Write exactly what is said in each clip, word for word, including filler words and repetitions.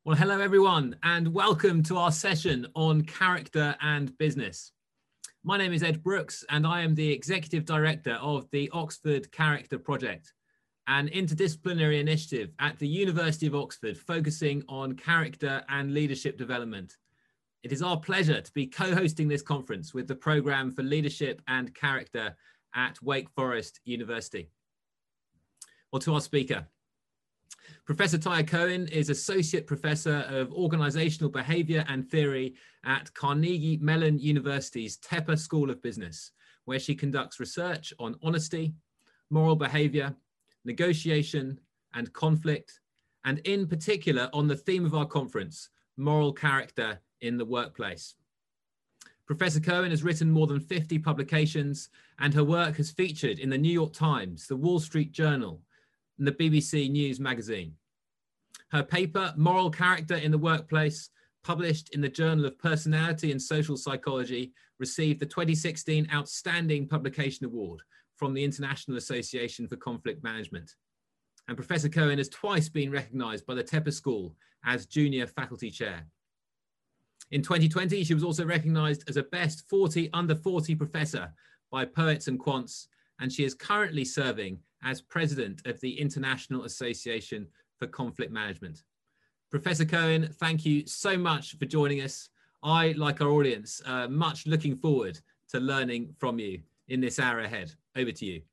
Well, hello everyone, and welcome to our session on character and business. My name is Ed Brooks, and I am the Executive Director of the Oxford Character Project, an interdisciplinary initiative at the University of Oxford focusing on character and leadership development. It is our pleasure to be co-hosting this conference with the Programme for Leadership and Character at Wake Forest University. Well, to our speaker. Professor Taya Cohen is Associate Professor of Organizational Behavior and Theory at Carnegie Mellon University's Tepper School of Business, where she conducts research on honesty, moral behavior, negotiation, and conflict, and in particular on the theme of our conference, moral character in the workplace. Professor Cohen has written more than fifty publications, and her work has featured in the New York Times, the Wall Street Journal, and the B B C News magazine. Her paper, Moral Character in the Workplace, published in the Journal of Personality and Social Psychology, received the twenty sixteen Outstanding Publication Award from the International Association for Conflict Management. And Professor Cohen has twice been recognized by the Tepper School as Junior Faculty Chair. In twenty twenty, she was also recognized as a Best forty under forty Professor by Poets and Quants, and she is currently serving as President of the International Association for Conflict Management. Professor Cohen, thank you so much for joining us. I, like our audience, uh, much looking forward to learning from you in this hour ahead. Over to you.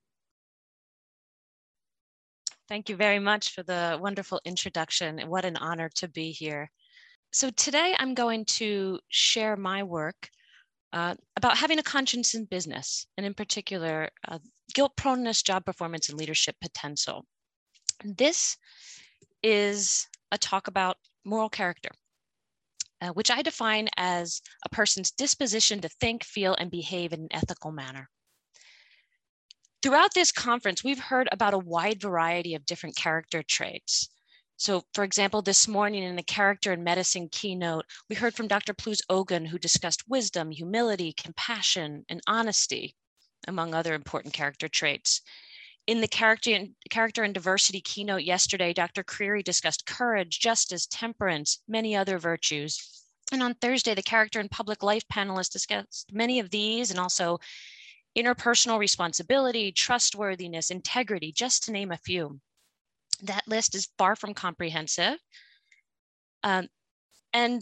Thank you very much for the wonderful introduction. What an honor to be here. So today I'm going to share my work Uh, about having a conscience in business, and in particular, uh, guilt proneness, job performance, and leadership potential. This is a talk about moral character, uh, which I define as a person's disposition to think, feel, and behave in an ethical manner. Throughout this conference, we've heard about a wide variety of different character traits. So, for example, this morning in the Character and Medicine keynote, we heard from Doctor Pluz Ogun, who discussed wisdom, humility, compassion, and honesty, among other important character traits. In the Character and, character and Diversity keynote yesterday, Doctor Creary discussed courage, justice, temperance, many other virtues. And on Thursday, the Character and Public Life panelists discussed many of these, and also interpersonal responsibility, trustworthiness, integrity, just to name a few. That list is far from comprehensive. Um, and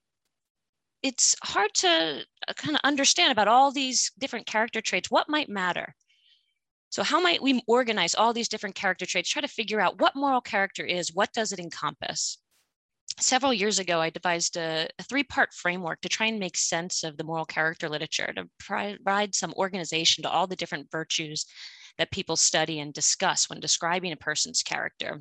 it's hard to kind of understand about all these different character traits, what might matter. So how might we organize all these different character traits, try to figure out what moral character is, what does it encompass? Several years ago, I devised a, a three-part framework to try and make sense of the moral character literature, to provide some organization to all the different virtues that people study and discuss when describing a person's character.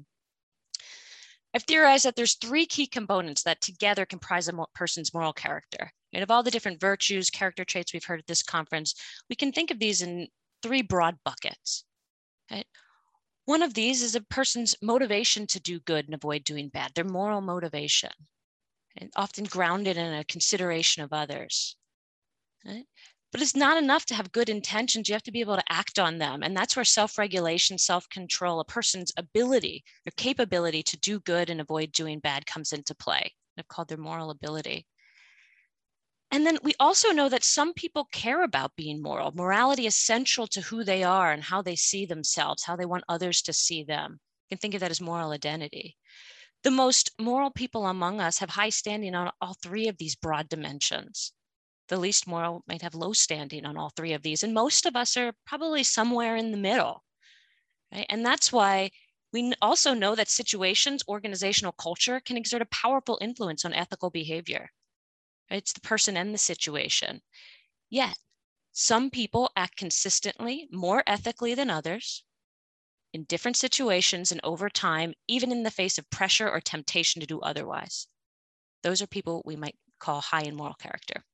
I've theorized that there's three key components that together comprise a person's moral character. And of all the different virtues, character traits we've heard at this conference, we can think of these in three broad buckets. Right? One of these is a person's motivation to do good and avoid doing bad, their moral motivation, and often grounded in a consideration of others. Right? But it's not enough to have good intentions. You have to be able to act on them. And that's where self-regulation, self-control, a person's ability, their capability to do good and avoid doing bad comes into play. I've called their moral ability. And then we also know that some people care about being moral. Morality is central to who they are and how they see themselves, how they want others to see them. You can think of that as moral identity. The most moral people among us have high standing on all three of these broad dimensions. The least moral might have low standing on all three of these. And most of us are probably somewhere in the middle, right? And that's why we also know that situations, organizational culture can exert a powerful influence on ethical behavior. Right? It's the person and the situation. Yet, some people act consistently, more ethically than others, in different situations and over time, even in the face of pressure or temptation to do otherwise. Those are people we might call high in moral character.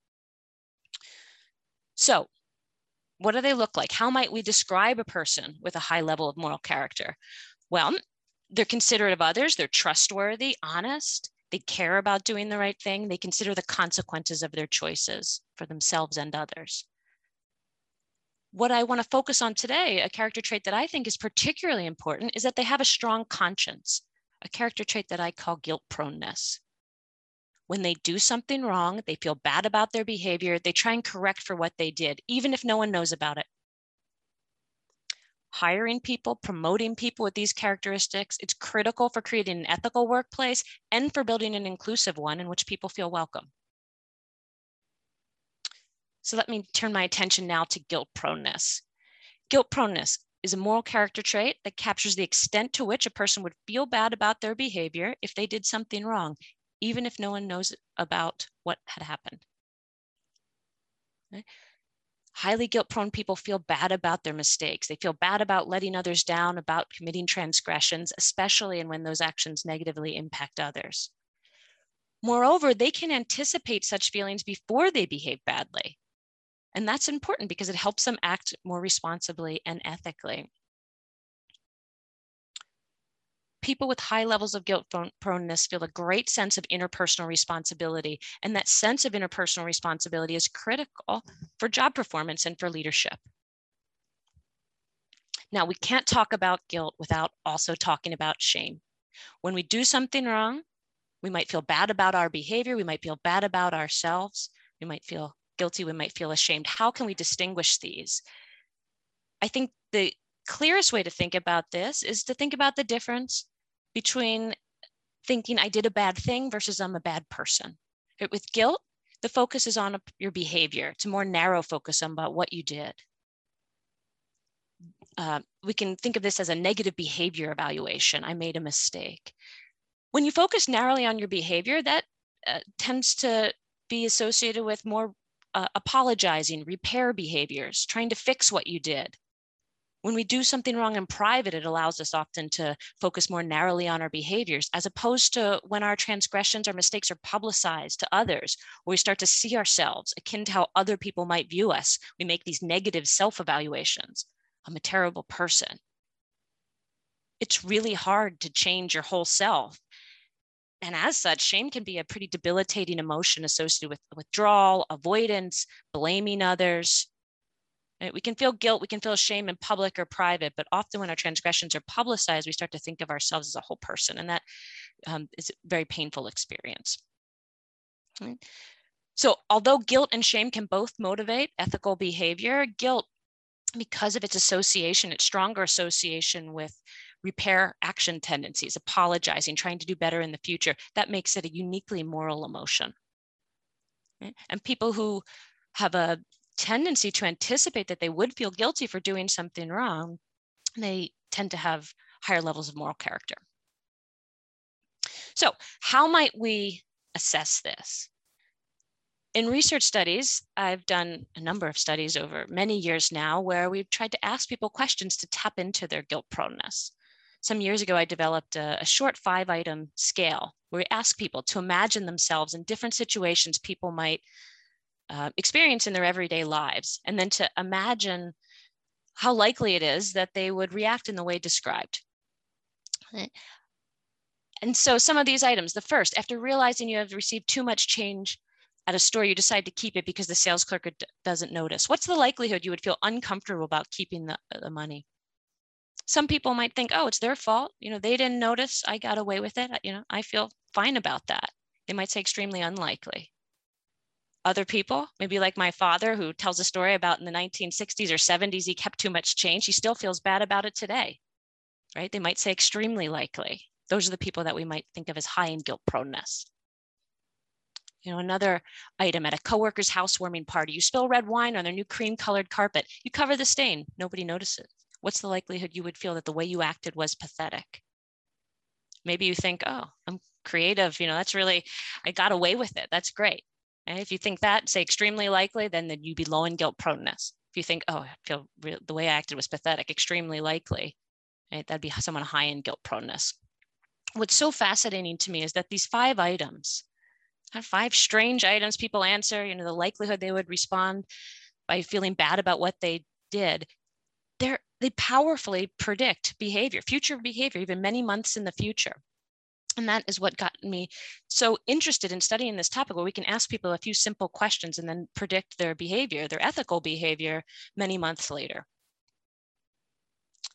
So, what do they look like? How might we describe a person with a high level of moral character? Well, they're considerate of others, they're trustworthy, honest, they care about doing the right thing, they consider the consequences of their choices for themselves and others. What I want to focus on today, a character trait that I think is particularly important, is that they have a strong conscience, a character trait that I call guilt proneness. When they do something wrong, they feel bad about their behavior. They try and correct for what they did, even if no one knows about it. Hiring people, promoting people with these characteristics, it's critical for creating an ethical workplace and for building an inclusive one in which people feel welcome. So let me turn my attention now to guilt proneness. Guilt proneness is a moral character trait that captures the extent to which a person would feel bad about their behavior if they did something wrong, even if no one knows about what had happened. Okay. Highly guilt-prone people feel bad about their mistakes. They feel bad about letting others down, about committing transgressions, especially when those actions negatively impact others. Moreover, they can anticipate such feelings before they behave badly. And that's important because it helps them act more responsibly and ethically. People with high levels of guilt proneness feel a great sense of interpersonal responsibility. And that sense of interpersonal responsibility is critical for job performance and for leadership. Now, we can't talk about guilt without also talking about shame. When we do something wrong, we might feel bad about our behavior. We might feel bad about ourselves. We might feel guilty. We might feel ashamed. How can we distinguish these? I think the clearest way to think about this is to think about the difference between thinking I did a bad thing versus I'm a bad person. With guilt, the focus is on your behavior. It's a more narrow focus on about what you did. Uh, we can think of this as a negative behavior evaluation. I made a mistake. When you focus narrowly on your behavior, that uh, tends to be associated with more uh, apologizing, repair behaviors, trying to fix what you did. When we do something wrong in private, it allows us often to focus more narrowly on our behaviors, as opposed to when our transgressions or mistakes are publicized to others, where we start to see ourselves akin to how other people might view us. We make these negative self-evaluations. I'm a terrible person. It's really hard to change your whole self. And as such, shame can be a pretty debilitating emotion associated with withdrawal, avoidance, blaming others. Right? We can feel guilt, we can feel shame in public or private, but often when our transgressions are publicized, we start to think of ourselves as a whole person, and that um, is a very painful experience. Right? So although guilt and shame can both motivate ethical behavior, guilt, because of its association, its stronger association with repair action tendencies, apologizing, trying to do better in the future, that makes it a uniquely moral emotion. Right? And people who have a tendency to anticipate that they would feel guilty for doing something wrong, they tend to have higher levels of moral character. So how might we assess this? In research studies, I've done a number of studies over many years now where we've tried to ask people questions to tap into their guilt proneness. Some years ago, I developed a, a short five-item scale where we ask people to imagine themselves in different situations people might uh, experience in their everyday lives, and then to imagine how likely it is that they would react in the way described. And so some of these items, the first, after realizing you have received too much change at a store, you decide to keep it because the sales clerk doesn't notice. What's the likelihood you would feel uncomfortable about keeping the, the money? Some people might think, oh, it's their fault. You know, they didn't notice. I got away with it. You know, I feel fine about that. They might say extremely unlikely. Other people, maybe like my father, who tells a story about in the nineteen sixties or seventies, he kept too much change. He still feels bad about it today, right? They might say extremely likely. Those are the people that we might think of as high in guilt proneness. You know, another item at a coworker's housewarming party, you spill red wine on their new cream colored carpet. You cover the stain, nobody notices. What's the likelihood you would feel that the way you acted was pathetic? Maybe you think, oh, I'm creative. You know, that's really, I got away with it. That's great. And if you think that, say extremely likely, then, then you'd be low in guilt proneness. If you think, oh, I feel real, the way I acted was pathetic, extremely likely, right? That'd be someone high in guilt proneness. What's so fascinating to me is that these five items, five strange items people answer, you know, the likelihood they would respond by feeling bad about what they did, they're, they powerfully predict behavior, future behavior, even many months in the future. And that is what got me so interested in studying this topic, where we can ask people a few simple questions and then predict their behavior, their ethical behavior, many months later.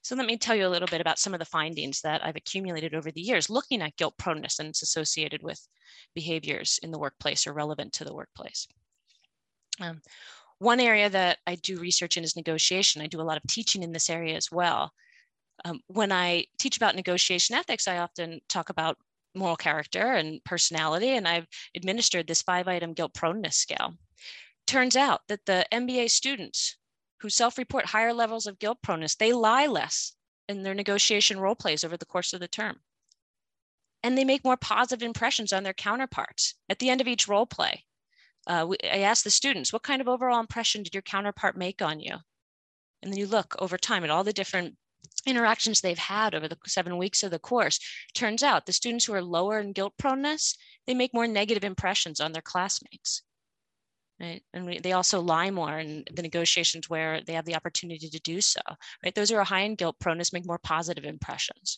So let me tell you a little bit about some of the findings that I've accumulated over the years looking at guilt proneness and it's associated with behaviors in the workplace or relevant to the workplace. Um, one area that I do research in is negotiation. I do a lot of teaching in this area as well. Um, when I teach about negotiation ethics, I often talk about moral character and personality, and I've administered this five-item guilt proneness scale. Turns out that the M B A students who self-report higher levels of guilt proneness, they lie less in their negotiation role plays over the course of the term. And they make more positive impressions on their counterparts. At the end of each role play, uh, we, I asked the students, what kind of overall impression did your counterpart make on you? And then you look over time at all the different interactions they've had over the seven weeks of the course. Turns out the students who are lower in guilt proneness, they make more negative impressions on their classmates. Right? And we, they also lie more in the negotiations where they have the opportunity to do so. Right? Those who are high in guilt proneness make more positive impressions.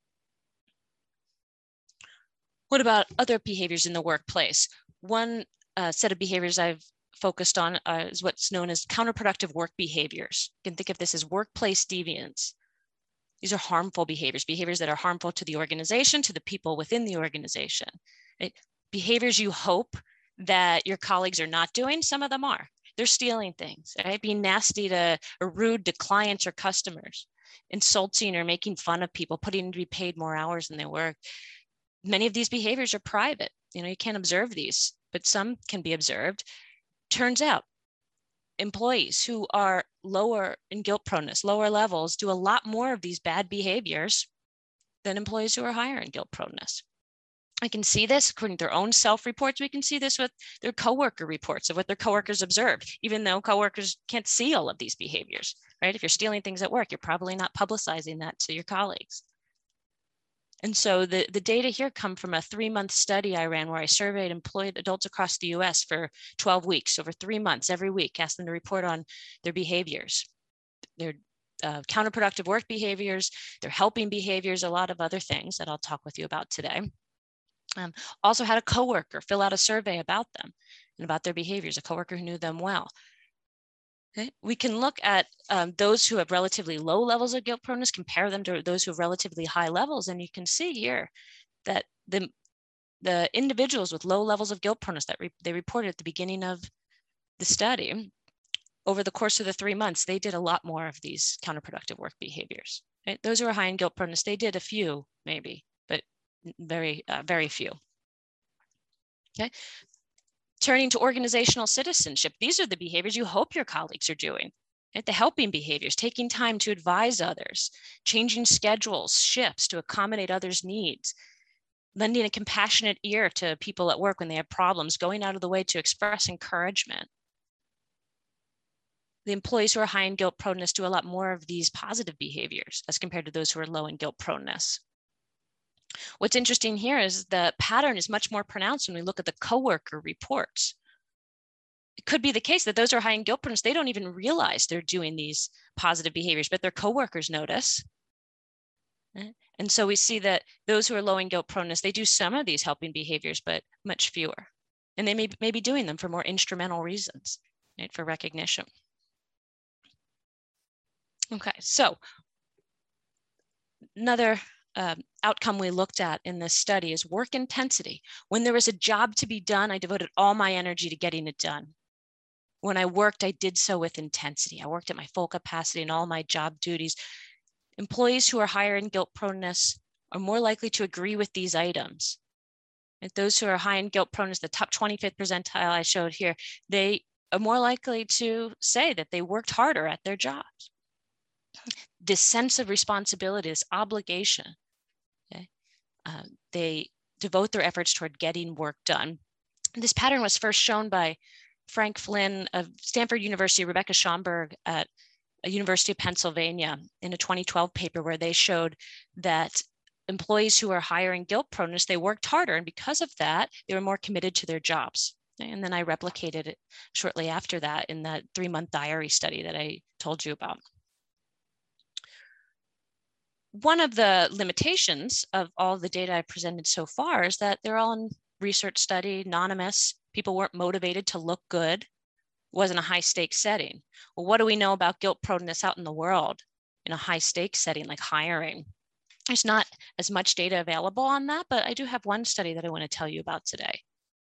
What about other behaviors in the workplace? One uh, set of behaviors I've focused on uh, is what's known as counterproductive work behaviors. You can think of this as workplace deviance. These are harmful behaviors, behaviors that are harmful to the organization, to the people within the organization. Right? Behaviors you hope that your colleagues are not doing, some of them are. They're stealing things, right? Being nasty to or rude to clients or customers, insulting or making fun of people, putting them to be paid more hours than they work. Many of these behaviors are private. You know, you can't observe these, but some can be observed. Turns out employees who are lower in guilt proneness, lower levels, do a lot more of these bad behaviors than employees who are higher in guilt proneness. I can see this according to their own self-reports. We can see this with their coworker reports of what their coworkers observed, even though coworkers can't see all of these behaviors, right? If you're stealing things at work, you're probably not publicizing that to your colleagues. And so the, the data here come from a three-month study I ran where I surveyed employed adults across the U S for twelve weeks, over three months, every week, asked them to report on their behaviors, their uh, counterproductive work behaviors, their helping behaviors, a lot of other things that I'll talk with you about today. Um, also had a coworker fill out a survey about them and about their behaviors, a coworker who knew them well. Okay. We can look at um, those who have relatively low levels of guilt proneness, compare them to those who have relatively high levels, and you can see here that the, the individuals with low levels of guilt proneness that re they reported at the beginning of the study, over the course of the three months, they did a lot more of these counterproductive work behaviors. Right? Those who are high in guilt proneness, they did a few maybe, but very, uh, very few. Okay. Turning to organizational citizenship, these are the behaviors you hope your colleagues are doing. Right? The helping behaviors, taking time to advise others, changing schedules, shifts to accommodate others' needs, lending a compassionate ear to people at work when they have problems, going out of the way to express encouragement. The employees who are high in guilt proneness do a lot more of these positive behaviors as compared to those who are low in guilt proneness. What's interesting here is the pattern is much more pronounced when we look at the coworker reports. It could be the case that those who are high in guilt proneness, they don't even realize they're doing these positive behaviors, but their coworkers notice. And so we see that those who are low in guilt proneness, they do some of these helping behaviors, but much fewer. And they may, may be doing them for more instrumental reasons, right, for recognition. Okay, so another Um, outcome we looked at in this study is work intensity. When there was a job to be done, I devoted all my energy to getting it done. When I worked, I did so with intensity. I worked at my full capacity in all my job duties. Employees who are higher in guilt proneness are more likely to agree with these items. And those who are high in guilt proneness, the top twenty-fifth percentile I showed here, they are more likely to say that they worked harder at their jobs. This sense of responsibility, this obligation, okay? Uh, they devote their efforts toward getting work done. This pattern was first shown by Frank Flynn of Stanford University, Rebecca Schomburg at the University of Pennsylvania in a twenty twelve paper where they showed that employees who are higher in guilt proneness, they worked harder. And because of that, they were more committed to their jobs. And then I replicated it shortly after that in that three-month diary study that I told you about. One of the limitations of all the data I presented so far is that they're all in research study, anonymous. People weren't motivated to look good. It wasn't a high stakes setting. Well, what do we know about guilt proneness out in the world? in a high stakes setting like hiring. There's not as much data available on that, but I do have one study that I want to tell you about today.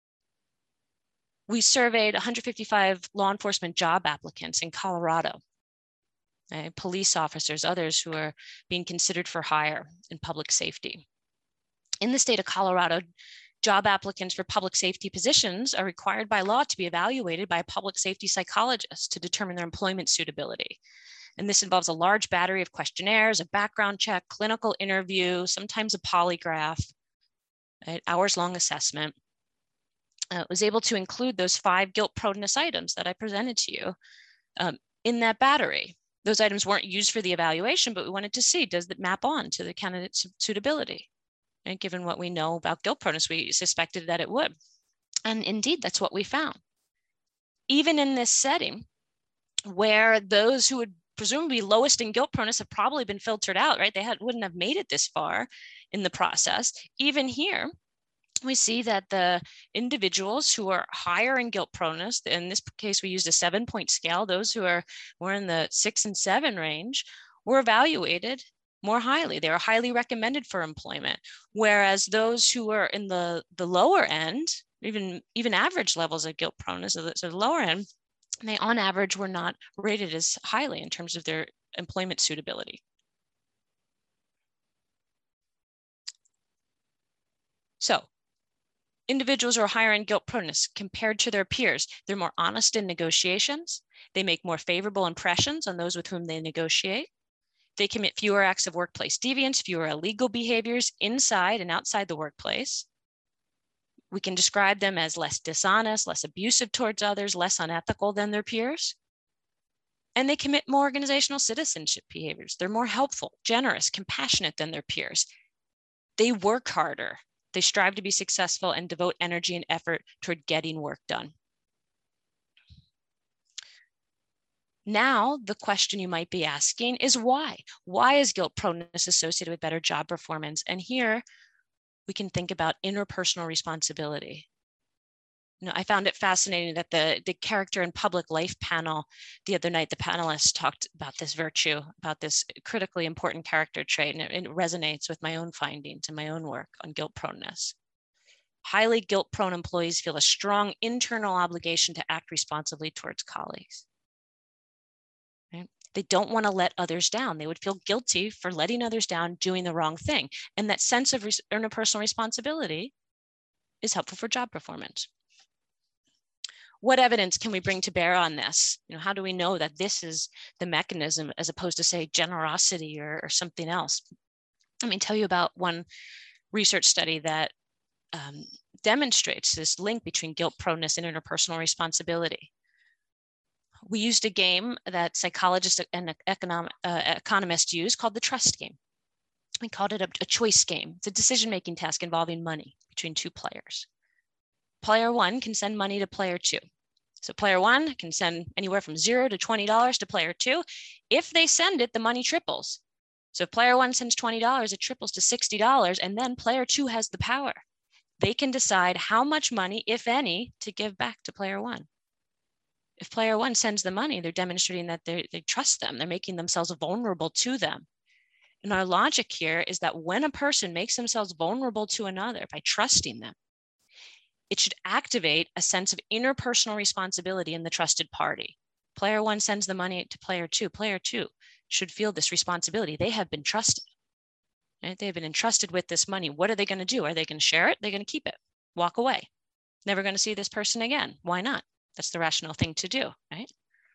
We surveyed one hundred fifty-five law enforcement job applicants in Colorado, okay, police officers, others who are being considered for hire in public safety. In the state of Colorado, job applicants for public safety positions are required by law to be evaluated by a public safety psychologist to determine their employment suitability. And this involves a large battery of questionnaires, a background check, clinical interview, sometimes a polygraph, right, hours-long assessment. Uh, was able to include those five guilt proneness items that I presented to you um, in that battery. Those items weren't used for the evaluation, but we wanted to see, does it map on to the candidate's suitability? And given what we know about guilt proneness, we suspected that it would. And indeed, that's what we found. Even in this setting, where those who would presumably be lowest in guilt proneness have probably been filtered out, right? They had, wouldn't have made it this far in the process. Even here, we see that the individuals who are higher in guilt proneness, in this case, we used a seven point scale, those who are were in the six and seven range, were evaluated more highly. They were highly recommended for employment. Whereas those who are in the, the lower end, even, even average levels of guilt proneness, so the, so the lower end, they on average were not rated as highly in terms of their employment suitability. So, individuals who are higher in guilt proneness compared to their peers, they're more honest in negotiations. They make more favorable impressions on those with whom they negotiate. They commit fewer acts of workplace deviance, fewer illegal behaviors inside and outside the workplace. We can describe them as less dishonest, less abusive towards others, less unethical than their peers. And they commit more organizational citizenship behaviors. They're more helpful, generous, compassionate than their peers. They work harder. They strive to be successful and devote energy and effort toward getting work done. Now, the question you might be asking is why? Why is guilt proneness associated with better job performance? And here we can think about interpersonal responsibility. You know, I found it fascinating that the, the character and public life panel the other night, the panelists talked about this virtue, about this critically important character trait, and it, it resonates with my own findings and my own work on guilt proneness. Highly guilt-prone employees feel a strong internal obligation to act responsibly towards colleagues. Right? They don't want to let others down. They would feel guilty for letting others down, doing the wrong thing. And that sense of interpersonal responsibility is helpful for job performance. What evidence can we bring to bear on this? You know, how do we know that this is the mechanism as opposed to, say, generosity or, or something else? Let me tell you about one research study that um, demonstrates this link between guilt proneness and interpersonal responsibility. We used a game that psychologists and economic, uh, economists use called the trust game. We called it a, a choice game. It's a decision-making task involving money between two players. Player one can send money to player two. So player one can send anywhere from zero to twenty dollars to player two. If they send it, the money triples. So if player one sends twenty dollars, it triples to sixty dollars, and then player two has the power. They can decide how much money, if any, to give back to player one. If player one sends the money, they're demonstrating that they trust them. They're making themselves vulnerable to them. And our logic here is that when a person makes themselves vulnerable to another by trusting them, it should activate a sense of interpersonal responsibility in the trusted party. Player one sends the money to player two. Player two should feel this responsibility. They have been trusted. Right? They have been entrusted with this money. What are they going to do? Are they going to share it? They're going to keep it, walk away. Never going to see this person again. Why not? That's the rational thing to do, right?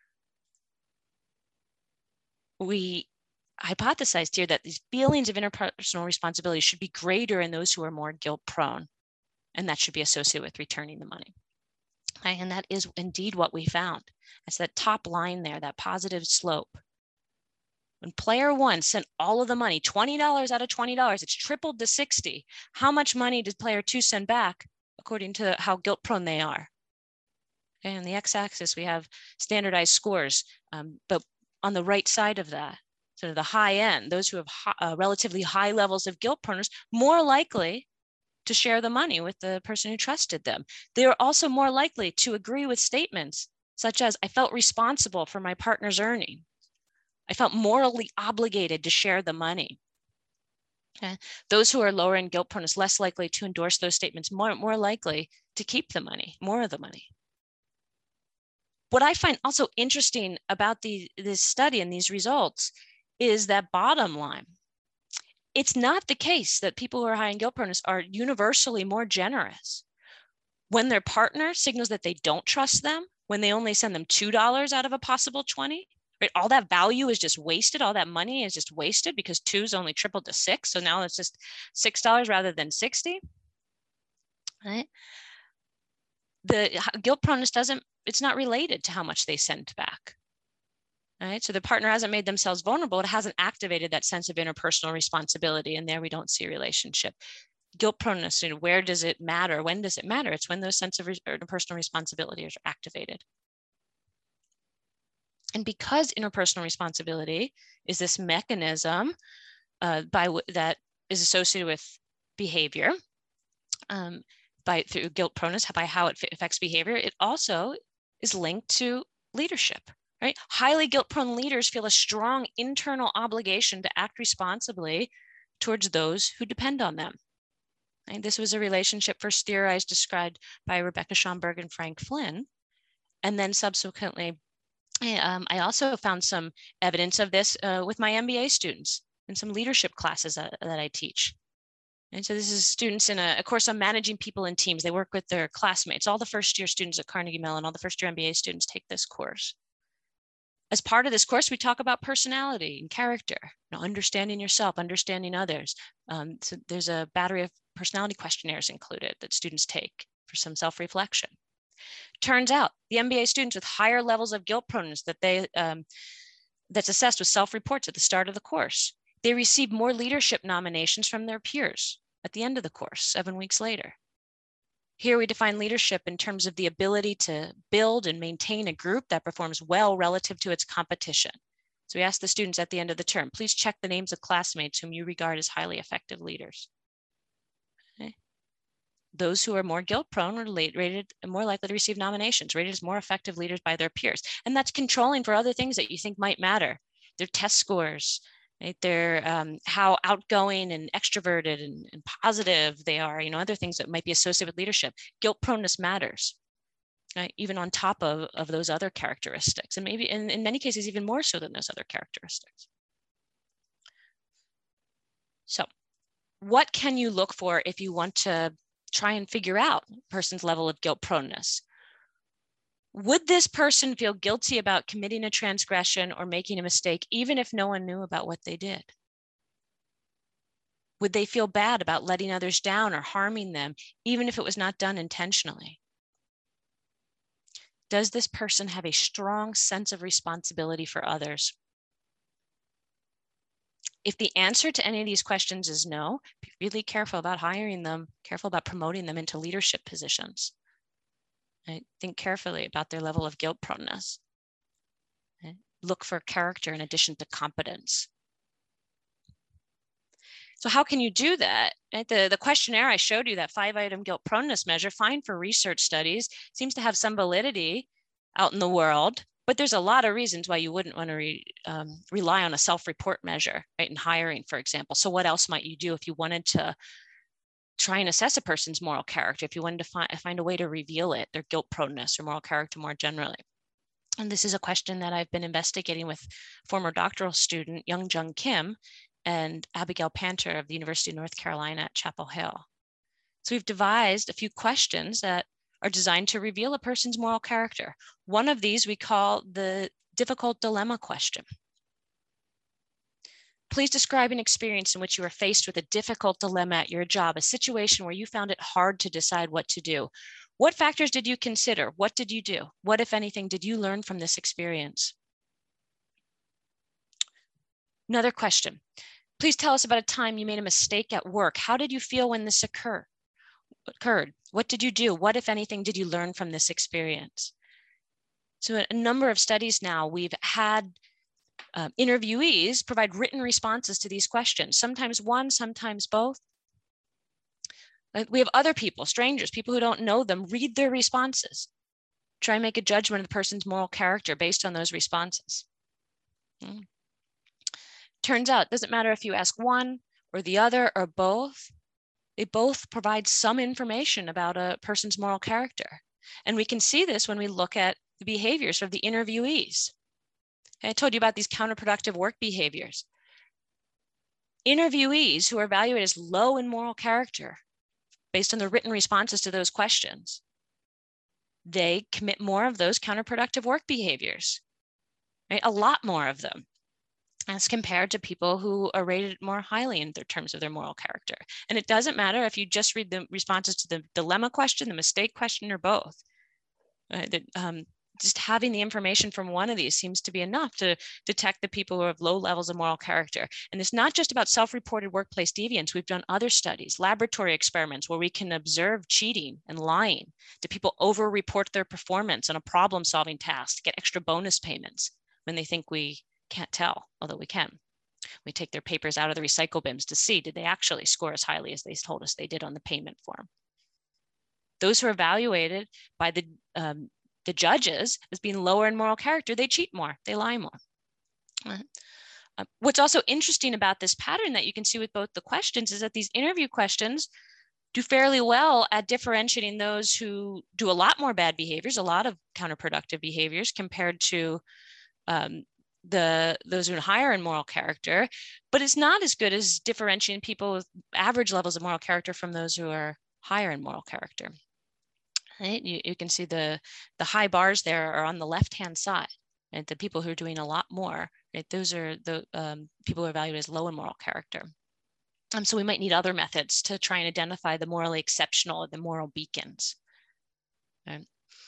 We hypothesized here that these feelings of interpersonal responsibility should be greater in those who are more guilt prone, and that should be associated with returning the money. Okay? And that is indeed what we found. It's that top line there, that positive slope. When player one sent all of the money, twenty dollars out of twenty dollars, it's tripled to sixty. How much money did player two send back according to how guilt prone they are? Okay, on the x-axis, we have standardized scores, um, but on the right side of that, sort of the high end, those who have high, uh, relatively high levels of guilt proneness, more likely to share the money with the person who trusted them. They are also more likely to agree with statements such as, I felt responsible for my partner's earning. I felt morally obligated to share the money. Okay. Those who are lower in guilt proneness, less likely to endorse those statements, more, more likely to keep the money, more of the money. What I find also interesting about the, this study and these results is that bottom line. It's not the case that people who are high in guilt proneness are universally more generous. When their partner signals that they don't trust them, when they only send them two dollars out of a possible twenty, right? All that value is just wasted. All that money is just wasted because two's only tripled to six. So now it's just six dollars rather than sixty, right? The guilt proneness doesn't, it's not related to how much they send back, right? So the partner hasn't made themselves vulnerable. It hasn't activated that sense of interpersonal responsibility. And there we don't see a relationship. Guilt proneness, you know, where does it matter? When does it matter? It's when those sense of interpersonal responsibility are activated. And because interpersonal responsibility is this mechanism uh, by that is associated with behavior, um, by through guilt proneness, by how it affects behavior, it also is linked to leadership, right? Highly guilt-prone leaders feel a strong internal obligation to act responsibly towards those who depend on them. And this was a relationship first theorized, described by Rebecca Schomburg and Frank Flynn. And then subsequently, um, I also found some evidence of this uh, with my M B A students in some leadership classes uh, that I teach. And so this is students in a, a course on managing people in teams. They work with their classmates. All the first year students at Carnegie Mellon, all the first year M B A students take this course. As part of this course, we talk about personality and character, you know, understanding yourself, understanding others. Um, so there's a battery of personality questionnaires included that students take for some self-reflection. Turns out the M B A students with higher levels of guilt proneness that they, um, that's assessed with self-reports at the start of the course, they receive more leadership nominations from their peers at the end of the course, seven weeks later. Here we define leadership in terms of the ability to build and maintain a group that performs well relative to its competition. So we ask the students at the end of the term, please check the names of classmates whom you regard as highly effective leaders. Okay. Those who are more guilt prone are rated more likely to receive nominations, rated as more effective leaders by their peers. And that's controlling for other things that you think might matter. Their test scores, right? They're um, how outgoing and extroverted and, and positive they are, you know, other things that might be associated with leadership. Guilt proneness matters, right? Even on top of, of those other characteristics, and maybe in, in many cases, even more so than those other characteristics. So what can you look for if you want to try and figure out a person's level of guilt proneness? Would this person feel guilty about committing a transgression or making a mistake, even if no one knew about what they did? Would they feel bad about letting others down or harming them, even if it was not done intentionally? Does this person have a strong sense of responsibility for others? If the answer to any of these questions is no, be really careful about hiring them, careful about promoting them into leadership positions. Right? Think carefully about their level of guilt proneness. Right? Look for character in addition to competence. So how can you do that? Right? The, the questionnaire I showed you, that five-item guilt proneness measure, fine for research studies, seems to have some validity out in the world, but there's a lot of reasons why you wouldn't want to re, um, rely on a self-report measure, right? In hiring, for example. So what else might you do if you wanted to try and assess a person's moral character, if you wanted to find, find a way to reveal it, their guilt proneness or moral character more generally? And this is a question that I've been investigating with former doctoral student Young Jung Kim and Abigail Panter of the University of North Carolina at Chapel Hill. So we've devised a few questions that are designed to reveal a person's moral character. One of these we call the difficult dilemma question. Please describe an experience in which you were faced with a difficult dilemma at your job, a situation where you found it hard to decide what to do. What factors did you consider? What did you do? What, if anything, did you learn from this experience? Another question. Please tell us about a time you made a mistake at work. How did you feel when this occur, occurred? What did you do? What, if anything, did you learn from this experience? So a number of studies now, we've had uh, interviewees provide written responses to these questions, sometimes one, sometimes both. We have other people, strangers, people who don't know them, read their responses. Try and make a judgment of the person's moral character based on those responses. turns out it doesn't matter if you ask one or the other or both, they both provide some information about a person's moral character. And we can see this when we look at the behaviors of the interviewees. I told you about these counterproductive work behaviors. Interviewees who are evaluated as low in moral character based on the written responses to those questions, they commit more of those counterproductive work behaviors, right? A lot more of them, as compared to people who are rated more highly in their terms of their moral character. And it doesn't matter if you just read the responses to the dilemma question, the mistake question, or both. Uh, that, um, just having the information from one of these seems to be enough to detect the people who have low levels of moral character. And it's not just about self-reported workplace deviance. We've done other studies, laboratory experiments where we can observe cheating and lying. Do people over-report their performance on a problem-solving task to get extra bonus payments when they think we can't tell, although we can? We take their papers out of the recycle bins to see, did they actually score as highly as they told us they did on the payment form? Those who are evaluated by the um, the judges as being lower in moral character, they cheat more, they lie more. Uh, what's also interesting about this pattern that you can see with both the questions is that these interview questions do fairly well at differentiating those who do a lot more bad behaviors, a lot of counterproductive behaviors, compared to um, the those who are higher in moral character, but it's not as good as differentiating people with average levels of moral character from those who are higher in moral character. Right? You, you can see the, the high bars there are on the left-hand side, and the people who are doing a lot more, right? Those are the um, people who are evaluated as low in moral character. Um, so we might need other methods to try and identify the morally exceptional or the moral beacons. Okay.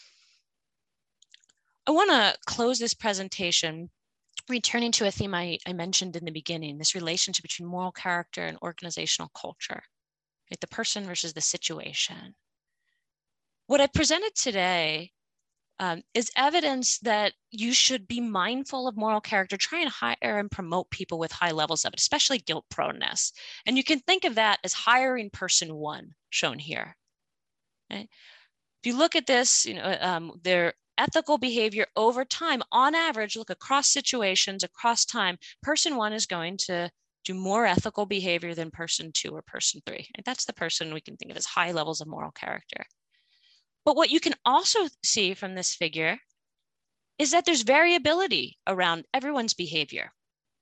I want to close this presentation returning to a theme I, I mentioned in the beginning, this relationship between moral character and organizational culture, right? The person versus the situation. What I presented today um, is evidence that you should be mindful of moral character, try and hire and promote people with high levels of it, especially guilt proneness. And you can think of that as hiring person one, shown here. Okay? If you look at this, you know, um, their ethical behavior over time, on average, look across situations, across time, person one is going to do more ethical behavior than person two or person three. And that's the person we can think of as high levels of moral character. But what you can also see from this figure is that there's variability around everyone's behavior.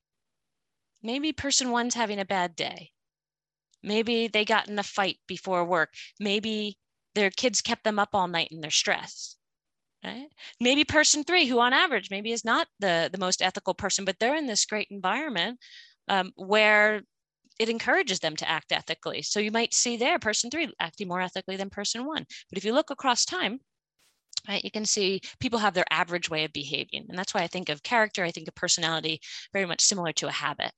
Maybe person one's having a bad day. Maybe they got in a fight before work. Maybe their kids kept them up all night and they're stressed. Right? Maybe person three, who on average maybe is not the, the most ethical person, but they're in this great environment um, where it encourages them to act ethically. So you might see there person three acting more ethically than person one. But if you look across time, right, you can see people have their average way of behaving. And that's why I think of character, I think of personality very much similar to a habit.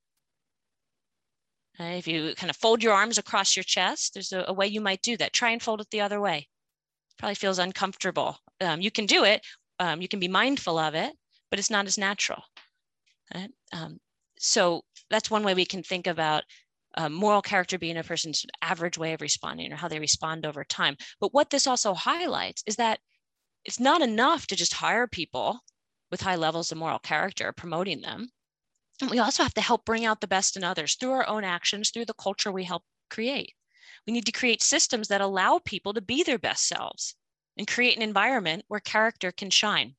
Right? If you kind of fold your arms across your chest, there's a, a way you might do that. Try and fold it the other way. Probably feels uncomfortable. Um, you can do it. Um, you can be mindful of it, but it's not as natural. Right? Um, so that's one way we can think about Uh, moral character being a person's average way of responding or how they respond over time. But what this also highlights is that it's not enough to just hire people with high levels of moral character, promoting them. And we also have to help bring out the best in others through our own actions, through the culture we help create. We need to create systems that allow people to be their best selves and create an environment where character can shine.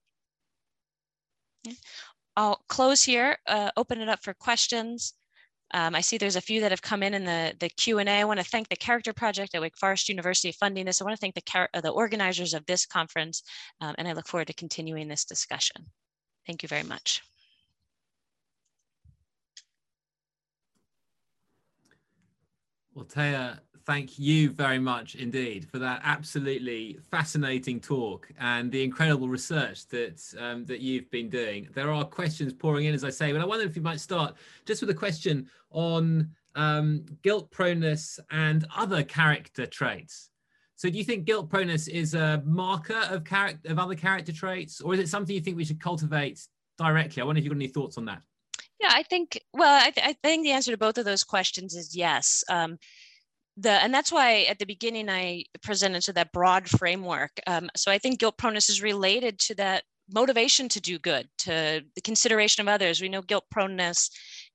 I'll close here, uh, open it up for questions. Um, I see there's a few that have come in in the, the Q and A. I want to thank the Character Project at Wake Forest University funding this. I want to thank the, uh, the organizers of this conference, um, and I look forward to continuing this discussion. Thank you very much. Well, Taya, thank you very much indeed for that absolutely fascinating talk and the incredible research that um, that you've been doing. There are questions pouring in, as I say, but I wonder if you might start just with a question on um, guilt proneness and other character traits. So do you think guilt proneness is a marker of character of other character traits, or is it something you think we should cultivate directly? I wonder if you've got any thoughts on that. Yeah, I think, well, I, th I think the answer to both of those questions is yes. Um, the, and that's why at the beginning I presented to that broad framework. Um, so I think guilt proneness is related to that motivation to do good, to the consideration of others. We know guilt proneness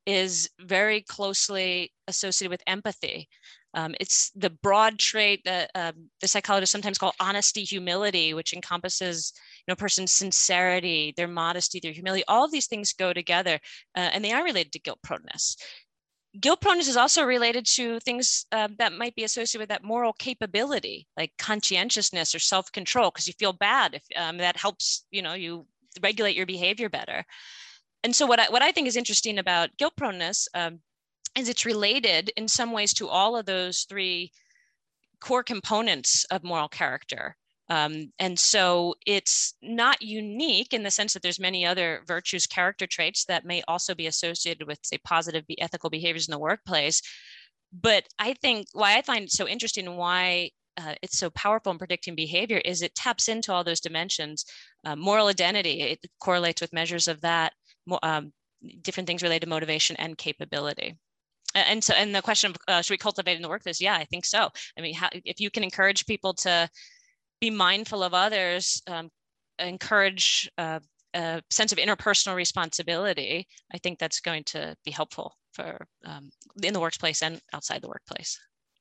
is very closely associated with empathy. Um, it's the broad trait that um, the psychologists sometimes call honesty, humility, which encompasses, you know, a person's sincerity, their modesty, their humility. All of these things go together, uh, and they are related to guilt proneness. Guilt proneness is also related to things uh, that might be associated with that moral capability, like conscientiousness or self-control, because you feel bad. If um, that helps, you know, you regulate your behavior better. And so what I, what I think is interesting about guilt proneness um, is it's related in some ways to all of those three core components of moral character. Um, and so it's not unique in the sense that there's many other virtues, character traits that may also be associated with, say, positive ethical behaviors in the workplace. But I think why I find it so interesting and why uh, it's so powerful in predicting behavior is it taps into all those dimensions. Uh, moral identity, it correlates with measures of that, um, different things related to motivation and capability. And so, and the question of uh, should we cultivate in the workplace? Yeah, I think so. I mean, how, if you can encourage people to be mindful of others, um, encourage uh, a sense of interpersonal responsibility, I think that's going to be helpful for um, in the workplace and outside the workplace.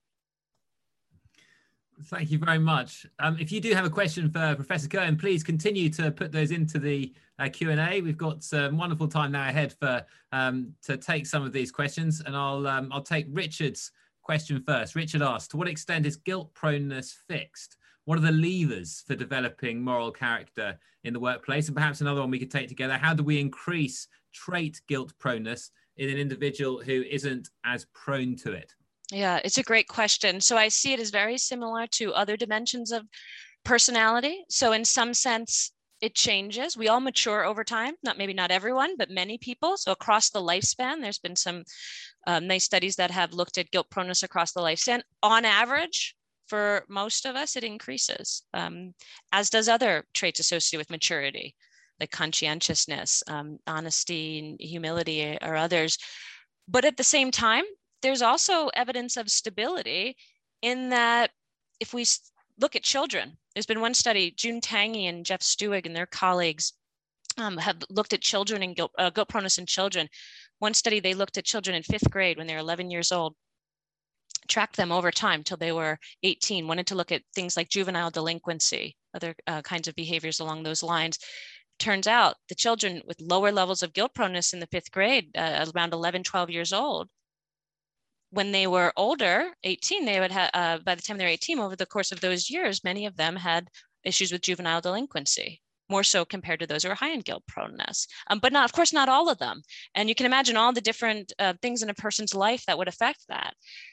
Thank you very much. Um, if you do have a question for Professor Cohen, please continue to put those into the uh, Q and A. We've got some wonderful time now ahead for um, to take some of these questions, and I'll um, I'll take Richard's question first. Richard asked, to what extent is guilt proneness fixed? What are the levers for developing moral character in the workplace? And perhaps another one we could take together, how do we increase trait guilt proneness in an individual who isn't as prone to it? Yeah, it's a great question. So I see it as very similar to other dimensions of personality. So in some sense, it changes. We all mature over time, not maybe not everyone, but many people. So across the lifespan, there's been some um, nice studies that have looked at guilt proneness across the lifespan. On average, for most of us, it increases, um, as does other traits associated with maturity, like conscientiousness, um, honesty, and humility, or others. But at the same time, there's also evidence of stability in that if we look at children, there's been one study, June Tangy and Jeff Stuig and their colleagues um, have looked at children and guilt, uh, guilt proneness in children. One study, they looked at children in fifth grade when they were eleven years old, tracked them over time till they were eighteen, wanted to look at things like juvenile delinquency, other uh, kinds of behaviors along those lines. Turns out the children with lower levels of guilt proneness in the fifth grade, uh, around eleven, twelve years old, when they were older, eighteen, they would have, uh, by the time they were eighteen, over the course of those years, many of them had issues with juvenile delinquency, more so compared to those who are high in guilt proneness. Um, but not, of course, not all of them. And you can imagine all the different uh, things in a person's life that would affect that.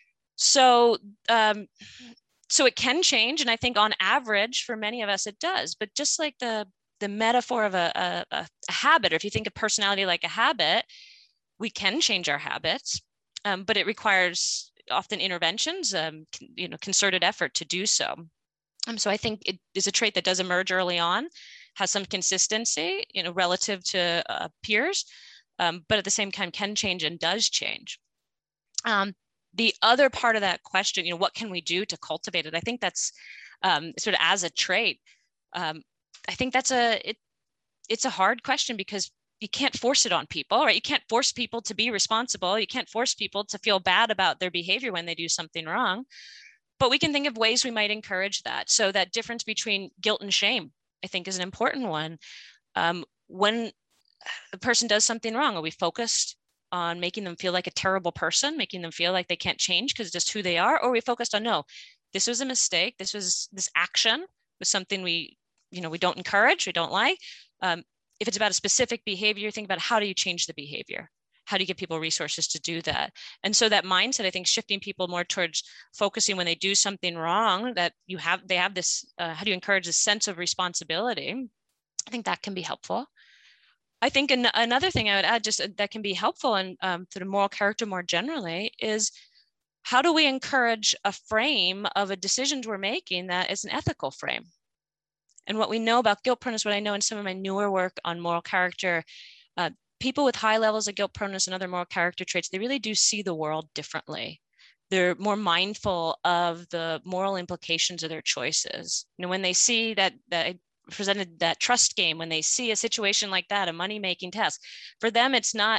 So, um, so it can change. And I think on average, for many of us, it does. But just like the, the metaphor of a, a, a habit, or if you think of personality like a habit, we can change our habits. Um, but it requires often interventions, um, you know, concerted effort to do so. Um, so I think it is a trait that does emerge early on, has some consistency, you know, relative to uh, peers, um, but at the same time can change and does change. Um, the other part of that question, you know, what can we do to cultivate it? I think that's um, sort of as a trait. Um, I think that's a it, it's a hard question because you can't force it on people, right? You can't force people to be responsible. You can't force people to feel bad about their behavior when they do something wrong. But we can think of ways we might encourage that. So that difference between guilt and shame, I think, is an important one. Um, when the person does something wrong, are we focused on making them feel like a terrible person, making them feel like they can't change because it's just who they are? Or are we focused on, no, this was a mistake. This was this action was something we, you know, we don't encourage, we don't like. Um, If it's about a specific behavior, think about how do you change the behavior? How do you give people resources to do that? And so that mindset, I think, shifting people more towards focusing when they do something wrong, that you have, they have this, uh, how do you encourage a sense of responsibility? I think that can be helpful. I think an, another thing I would add, just that can be helpful and um, to the moral character more generally, is how do we encourage a frame of a decisions we're making that is an ethical frame? And what we know about guilt proneness, what I know in some of my newer work on moral character, uh, people with high levels of guilt proneness and other moral character traits, they really do see the world differently. They're more mindful of the moral implications of their choices. You know, when they see that, that I presented that trust game, when they see a situation like that, a money-making task, for them, it's not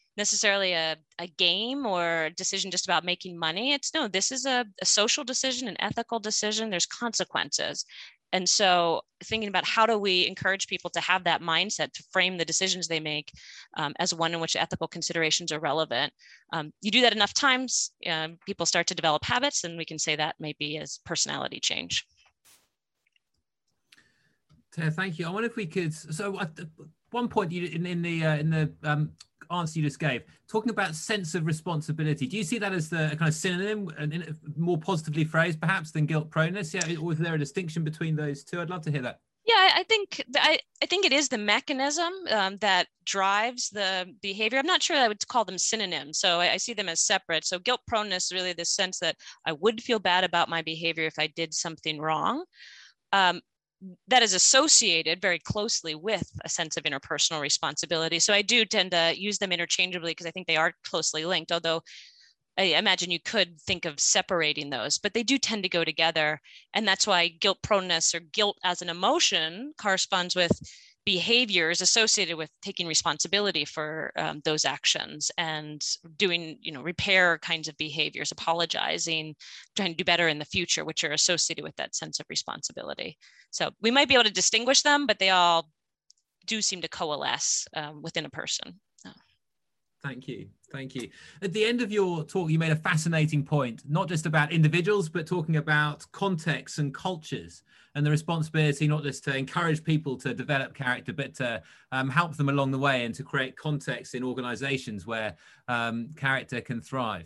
necessarily a, a game or a decision just about making money. It's no, this is a, a social decision, an ethical decision. There's consequences. And so thinking about how do we encourage people to have that mindset to frame the decisions they make um, as one in which ethical considerations are relevant. Um, you do that enough times, um, people start to develop habits, and we can say that maybe as personality change. Thank you. I wonder if we could, so at one point you, in, in the, uh, in the um, answer you just gave, talking about sense of responsibility, do you see that as the kind of synonym, and more positively phrased perhaps than guilt proneness? Yeah, or is there a distinction between those two? I'd love to hear that. Yeah, I think I, I think it is the mechanism um, that drives the behavior. I'm not sure I would call them synonyms, so I, I see them as separate. So guilt proneness is really the sense that I would feel bad about my behavior if I did something wrong. Um, that is associated very closely with a sense of interpersonal responsibility. So I do tend to use them interchangeably because I think they are closely linked, although I imagine you could think of separating those, but they do tend to go together. And that's why guilt proneness, or guilt as an emotion, corresponds with behaviors associated with taking responsibility for um, those actions and doing, you know, repair kinds of behaviors, apologizing, trying to do better in the future, which are associated with that sense of responsibility. So we might be able to distinguish them, but they all do seem to coalesce um, within a person. Oh. Thank you. Thank you. At the end of your talk, you made a fascinating point, not just about individuals, but talking about contexts and cultures, and the responsibility not just to encourage people to develop character, but to um, help them along the way and to create context in organizations where um, character can thrive.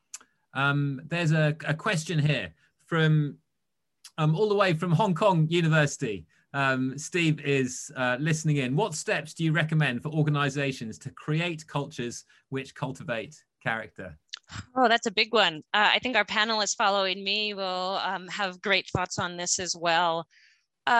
Um, there's a, a question here from um, all the way from Hong Kong University. Um, Steve is uh, listening in. What steps do you recommend for organizations to create cultures which cultivate character? Oh, that's a big one. Uh, I think our panelists following me will um, have great thoughts on this as well. Uh,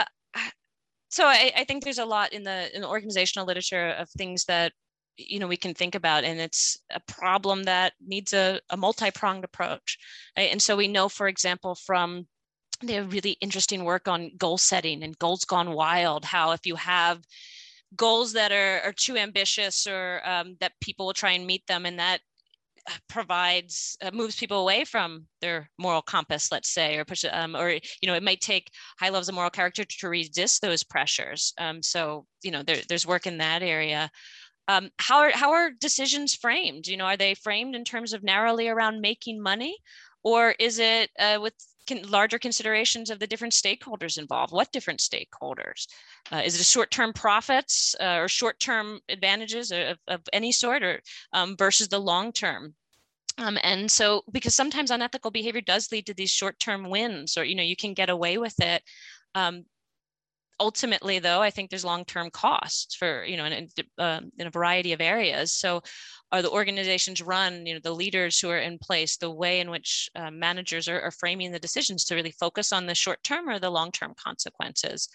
so I, I think there's a lot in the, in the organizational literature of things that, you know, we can think about, and it's a problem that needs a, a multi-pronged approach. Right? And so we know, for example, from the really interesting work on goal setting and goals gone wild, how if you have goals that are, are too ambitious, or um, that people will try and meet them, and that provides uh, moves people away from their moral compass, let's say, or push um, or you know, it might take high levels of moral character to resist those pressures. Um, so you know, there, there's work in that area. Um, how are how are decisions framed? You know, are they framed in terms of narrowly around making money, or is it uh, with Can, larger considerations of the different stakeholders involved? What different stakeholders? Uh, is it a short-term profits uh, or short-term advantages of, of any sort, or um, versus the long-term? Um, and so, because sometimes unethical behavior does lead to these short-term wins, or, you know, you can get away with it. Um, ultimately, though, I think there's long-term costs for, you know, in, uh, in a variety of areas. So are the organizations run, you know, the leaders who are in place, the way in which uh, managers are, are framing the decisions to really focus on the short-term or the long-term consequences?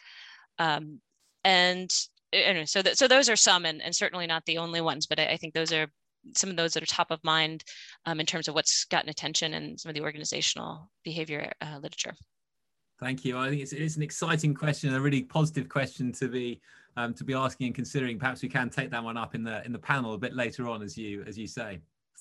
Um, and anyway, so, that, so those are some, and, and certainly not the only ones, but I, I think those are some of those that are top of mind um, in terms of what's gotten attention in some of the organizational behavior uh, literature. Thank you. I think it's, it's an exciting question, a really positive question to be um, to be asking and considering. Perhaps we can take that one up in the in the panel a bit later on, as you as you say.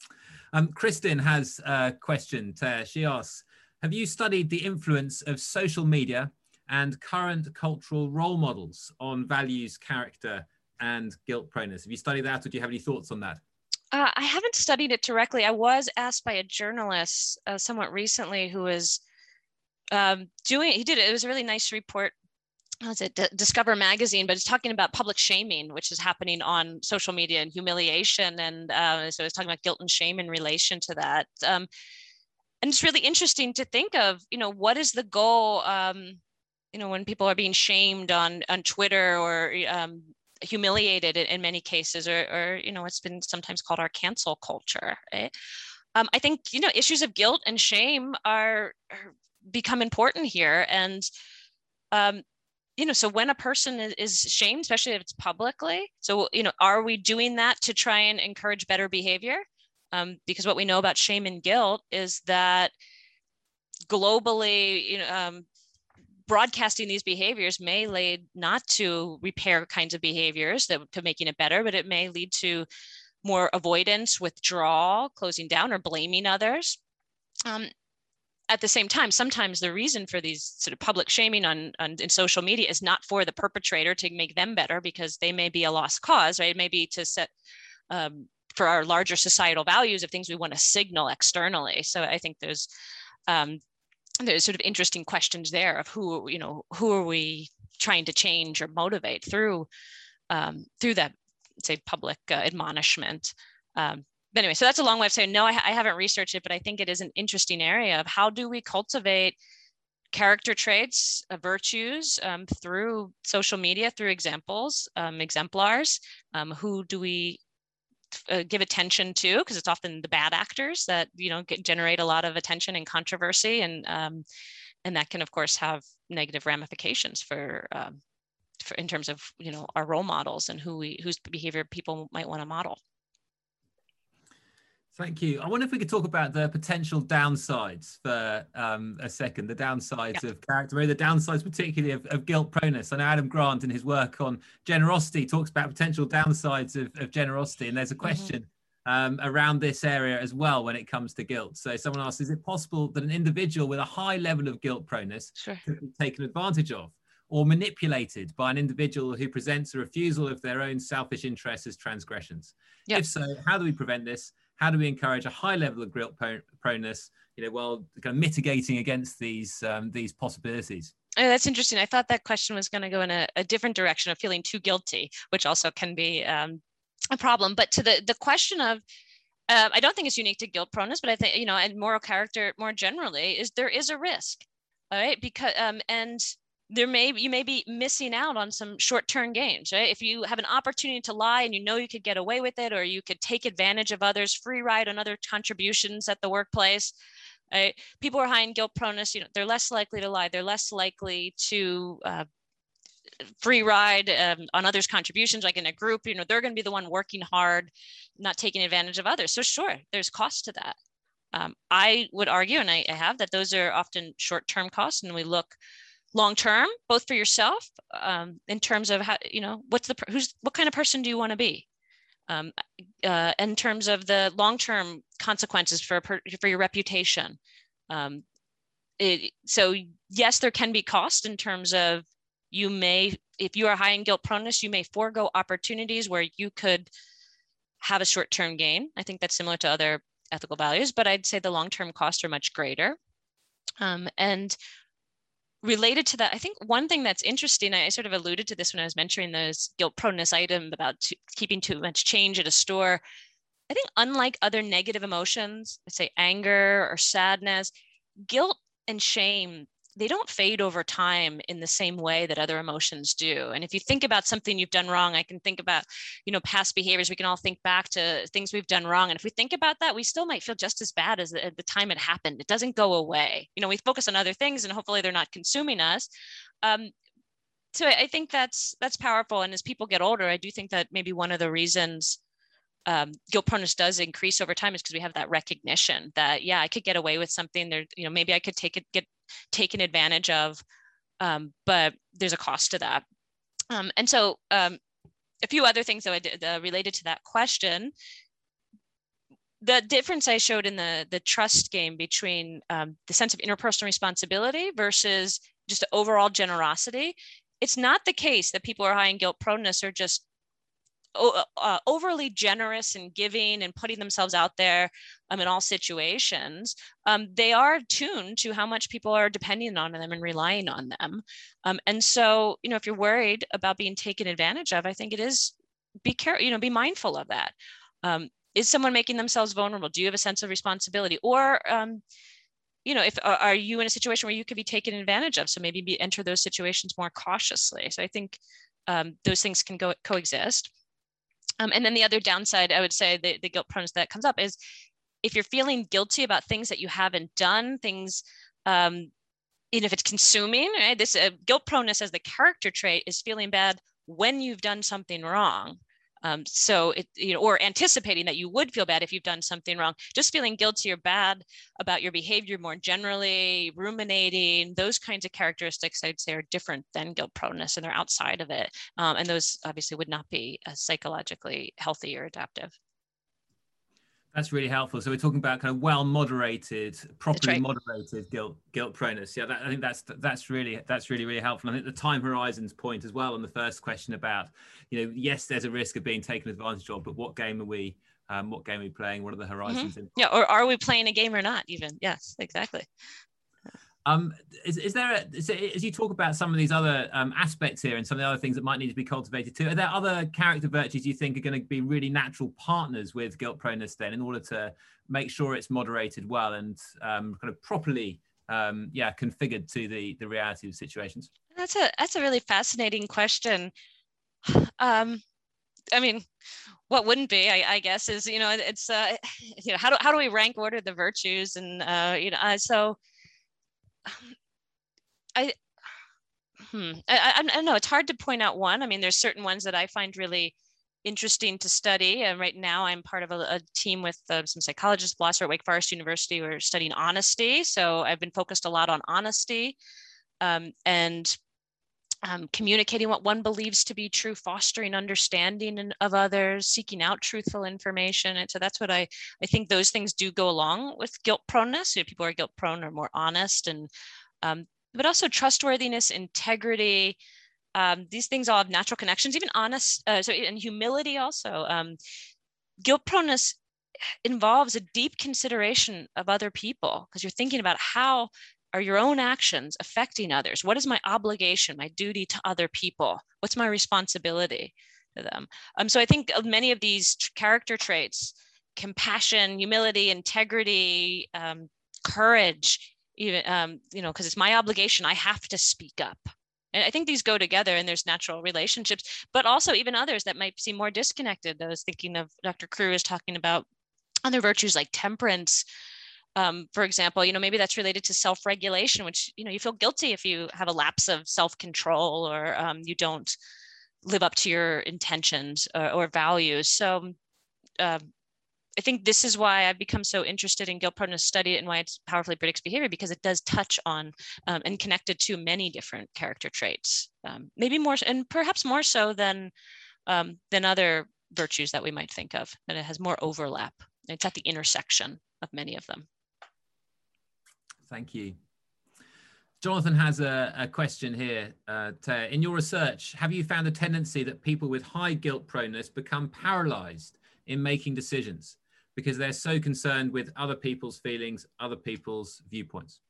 Um, Kristen has a question. To, she asks, have you studied the influence of social media and current cultural role models on values, character, and guilt proneness? Have you studied that, or do you have any thoughts on that? Uh, I haven't studied it directly. I was asked by a journalist uh, somewhat recently who was um, doing, he did it, it was a really nice report. Was it D- Discover Magazine, but it's talking about public shaming, which is happening on social media, and humiliation. And uh, so it's talking about guilt and shame in relation to that. Um, and it's really interesting to think of, you know, what is the goal, um, you know, when people are being shamed on, on Twitter, or um, humiliated in, in many cases, or, or, you know, it's been sometimes called our cancel culture. Right? Um, I think, you know, issues of guilt and shame are, are become important here. And, um, you know, so when a person is, is shamed, especially if it's publicly, so, you know, are we doing that to try and encourage better behavior? Um, because what we know about shame and guilt is that globally, you know, um, broadcasting these behaviors may lead not to repair kinds of behaviors that to making it better, but it may lead to more avoidance, withdrawal, closing down, or blaming others. Um, at the same time, sometimes the reason for these sort of public shaming on, on in social media is not for the perpetrator to make them better, because they may be a lost cause, right? It may be to set um, for our larger societal values of things we want to signal externally. So I think there's um, there's sort of interesting questions there of who, you know, who are we trying to change or motivate through um, through that, say, public uh, admonishment. Um, But anyway, so that's a long way of saying, no, I, I haven't researched it, but I think it is an interesting area of how do we cultivate character traits, uh, virtues um, through social media, through examples, um, exemplars. Um, who do we uh, give attention to? Because it's often the bad actors that, you know, get, generate a lot of attention and controversy. And, um, and that can, of course, have negative ramifications for, um, for in terms of, you know, our role models and who we, whose behavior people might want to model. Thank you. I wonder if we could talk about the potential downsides for um, a second, the downsides yeah. of character, maybe the downsides particularly of, of guilt proneness. I know Adam Grant in his work on generosity talks about potential downsides of, of generosity, and there's a question mm-hmm. um, around this area as well when it comes to guilt. So someone asks, is it possible that an individual with a high level of guilt proneness sure. could be taken advantage of or manipulated by an individual who presents a refusal of their own selfish interests as transgressions? Yep. If so, how do we prevent this? How do we encourage a high level of guilt proneness, you know, while kind of mitigating against these um, these possibilities? Oh, that's interesting. I thought that question was going to go in a, a different direction of feeling too guilty, which also can be um, a problem. But to the the question of, uh, I don't think it's unique to guilt proneness, but I think, you know, and moral character more generally, is there is a risk, all right? Because um, and there may you may be missing out on some short-term gains, right? If you have an opportunity to lie and you know you could get away with it, or you could take advantage of others, free ride on other contributions at the workplace, right? People who are high in guilt proneness, you know, they're less likely to lie. They're less likely to uh, free ride um, on others' contributions, like in a group. You know, they're going to be the one working hard, not taking advantage of others. So sure, there's cost to that. Um, I would argue, and I, I have, that those are often short-term costs, and we look long-term, both for yourself, um, in terms of how, you know, what's the, who's, what kind of person do you want to be? Um, uh, in terms of the long-term consequences for, for your reputation. Um, it, so yes, there can be cost in terms of you may, if you are high in guilt proneness, you may forego opportunities where you could have a short-term gain. I think that's similar to other ethical values, but I'd say the long-term costs are much greater. Um, and related to that, I think one thing that's interesting, I sort of alluded to this when I was mentioning those guilt proneness item about to, keeping too much change at a store. I think unlike other negative emotions, let's say anger or sadness, guilt and shame, they don't fade over time in the same way that other emotions do. And if you think about something you've done wrong, I can think about, you know, past behaviors. We can all think back to things we've done wrong. And if we think about that, we still might feel just as bad as at the time it happened. It doesn't go away. You know, we focus on other things and hopefully they're not consuming us. Um, so I think that's, that's powerful. And as people get older, I do think that maybe one of the reasons um, guilt proneness does increase over time is because we have that recognition that, yeah, I could get away with something there. You know, maybe I could take it, get taken advantage of, um, but there's a cost to that. Um, and so um, a few other things that I did uh, related to that question. The difference I showed in the, the trust game between um, the sense of interpersonal responsibility versus just overall generosity. It's not the case that people who are high in guilt proneness are just uh, overly generous and giving and putting themselves out there um, in all situations. Um, they are tuned to how much people are depending on them and relying on them. Um, and so, you know, if you're worried about being taken advantage of, I think it is, be careful, you know, be mindful of that. Um, is someone making themselves vulnerable? Do you have a sense of responsibility? Or, um, you know, if are you in a situation where you could be taken advantage of? So maybe be, enter those situations more cautiously. So I think um, those things can go coexist. Um, and then the other downside, I would say, the, the guilt proneness that comes up is if you're feeling guilty about things that you haven't done, things, um, and if it's consuming, right? This uh, guilt proneness as the character trait is feeling bad when you've done something wrong. Um, so it, you know, or anticipating that you would feel bad if you've done something wrong, just feeling guilty or bad about your behavior more generally, ruminating, those kinds of characteristics, I'd say, are different than guilt proneness, and they're outside of it. Um, and those obviously would not be uh, psychologically healthy or adaptive. That's really helpful. So we're talking about kind of well-moderated, properly right. moderated guilt guilt proneness. Yeah, that, I think that's that's really that's really really helpful. I think the time horizons point as well on the first question about, you know, yes, there's a risk of being taken advantage of, but what game are we um, what game are we playing? What are the horizons? Mm-hmm. in? Yeah, or are we playing a game or not? Even yes, exactly. Um, is, is there, a, so as you talk about some of these other um, aspects here and some of the other things that might need to be cultivated too, are there other character virtues you think are going to be really natural partners with guilt proneness then in order to make sure it's moderated well and um, kind of properly, um, yeah, configured to the, the reality of situations? That's a, that's a really fascinating question. Um, I mean, what wouldn't be, I, I guess, is, you know, it's, uh, you know, how do, how do we rank order the virtues? And, uh, you know, uh, so I, hmm, I, I don't know, it's hard to point out one. I mean, there's certain ones that I find really interesting to study. And right now I'm part of a, a team with uh, some psychologists, philosophers at Wake Forest University. We're studying honesty. So I've been focused a lot on honesty um, and um, communicating what one believes to be true, fostering understanding of others, seeking out truthful information. And so that's what I, I think those things do go along with guilt proneness. You know, people who are guilt prone are more honest, and um, but also trustworthiness, integrity. Um, these things all have natural connections, even honest, uh, so and humility also. Um, guilt proneness involves a deep consideration of other people because you're thinking about how are your own actions affecting others? What is my obligation, my duty to other people? What's my responsibility to them? Um, so I think of many of these character traits, compassion, humility, integrity, um, courage, even, um, you know, because it's my obligation, I have to speak up. And I think these go together and there's natural relationships, but also even others that might seem more disconnected. I was thinking of Doctor Crew is talking about other virtues like temperance, um, for example. You know, maybe that's related to self-regulation, which, you know, you feel guilty if you have a lapse of self-control or um, you don't live up to your intentions or, or values. So uh, I think this is why I've become so interested in guilt proneness, study it, and why it powerfully predicts behavior, because it does touch on um, and connected to many different character traits, um, maybe more, and perhaps more so than um, than other virtues that we might think of, that it has more overlap. It's at the intersection of many of them. Thank you. Jonathan has a, a question here. Uh, to, in your research, have you found a tendency that people with high guilt proneness become paralyzed in making decisions because they're so concerned with other people's feelings, other people's viewpoints?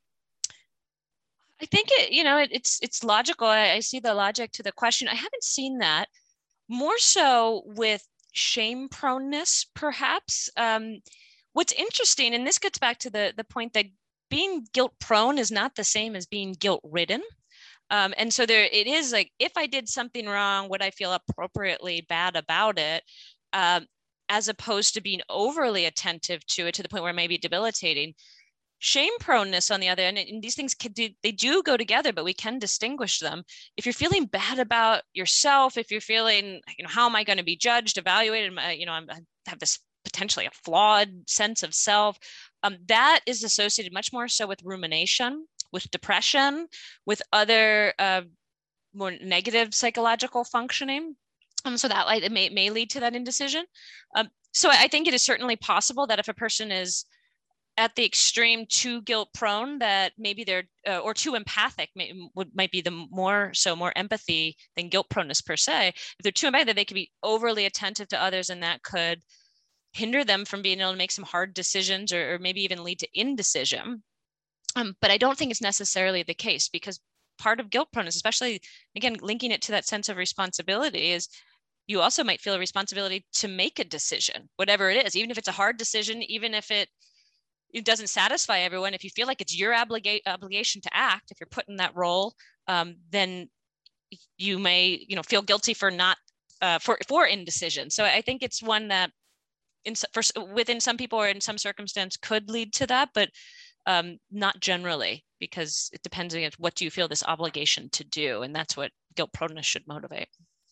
I think it, you know, it, it's it's logical. I, I see the logic to the question. I haven't seen that. More so with shame proneness, perhaps. Um, what's interesting, and this gets back to the the point that being guilt prone is not the same as being guilt ridden. Um, and so there, it is like, if I did something wrong, would I feel appropriately bad about it? Um, as opposed to being overly attentive to it to the point where it may be debilitating. Shame proneness, on the other end, and these things can do, they do go together, but we can distinguish them. If you're feeling bad about yourself, if you're feeling, you know, how am I going to be judged, evaluated? You know, I'm, I have this potentially a flawed sense of self. Um, that is associated much more so with rumination, with depression, with other uh, more negative psychological functioning. Um, so that like, it may, may lead to that indecision. Um, so I think it is certainly possible that if a person is at the extreme too guilt prone, that maybe they're uh, or too empathic, may, would might be the more so more empathy than guilt proneness per se. If they're too empathic, they could be overly attentive to others, and that could hinder them from being able to make some hard decisions, or, or maybe even lead to indecision. Um, but I don't think it's necessarily the case, because part of guilt proneness, especially again linking it to that sense of responsibility, is you also might feel a responsibility to make a decision, whatever it is, even if it's a hard decision, even if it it doesn't satisfy everyone. If you feel like it's your obliga- obligation to act, if you're put in that role, um, then you may, you know, feel guilty for not uh, for for indecision. So I think it's one that, in for, within some people or in some circumstance, could lead to that, but um, not generally, because it depends on what do you feel this obligation to do, and that's what guilt proneness should motivate.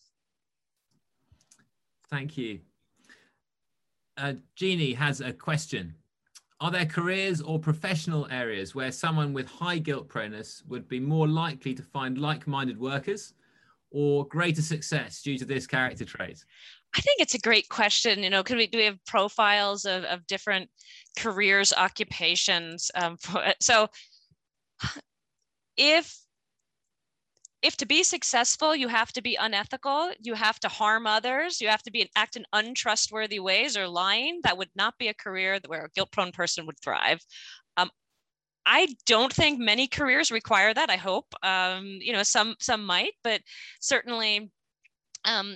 Thank you. Uh, Jeannie has a question. Are there careers or professional areas where someone with high guilt proneness would be more likely to find like-minded workers, or greater success due to this character trait? I think it's a great question. You know, could we do we have profiles of, of different careers, occupations? Um, for, so if if to be successful, you have to be unethical, you have to harm others, you have to be act in untrustworthy ways or lying, that would not be a career where a guilt-prone person would thrive. Um, I don't think many careers require that. I hope, um, you know, some some might, but certainly um,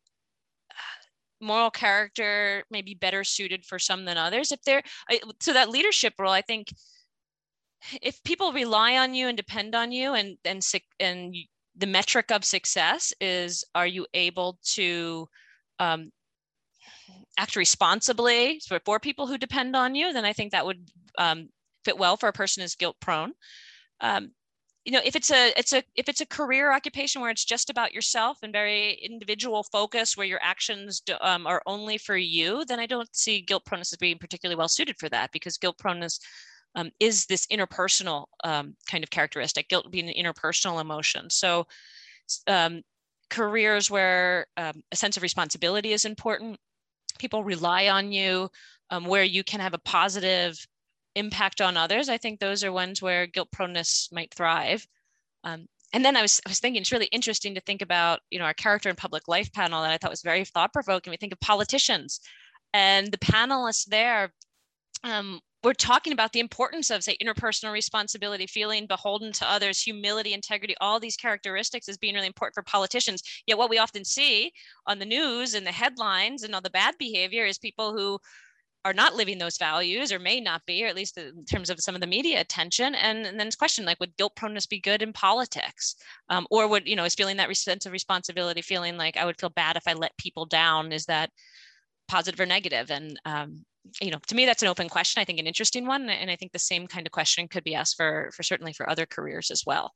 moral character may be better suited for some than others. If they're so that leadership role, I think if people rely on you and depend on you, and and and the metric of success is, are you able to um, act responsibly for, for people who depend on you, then I think that would um, fit well for a person who's guilt prone. Um, you know, if it's a it's a if it's a career occupation where it's just about yourself and very individual focus, where your actions do, um, are only for you, then I don't see guilt proneness as being particularly well suited for that, because guilt proneness um, is this interpersonal um, kind of characteristic, guilt being an interpersonal emotion. So um, careers where um, a sense of responsibility is important, people rely on you, um, where you can have a positive impact on others, I think those are ones where guilt proneness might thrive. Um, and then I was, I was thinking it's really interesting to think about, you know, our character and public life panel that I thought was very thought-provoking. We think of politicians, and the panelists there um, were talking about the importance of, say, interpersonal responsibility, feeling beholden to others, humility, integrity, all these characteristics as being really important for politicians. Yet what we often see on the news and the headlines and all the bad behavior is people who are not living those values, or may not be, or at least in terms of some of the media attention. And, and then it's question, like, would guilt proneness be good in politics? Um, or would, you know, is feeling that sense of responsibility, feeling like I would feel bad if I let people down, is that positive or negative? And, um, you know, to me, that's an open question, I think an interesting one. And I think the same kind of question could be asked for, for certainly for other careers as well.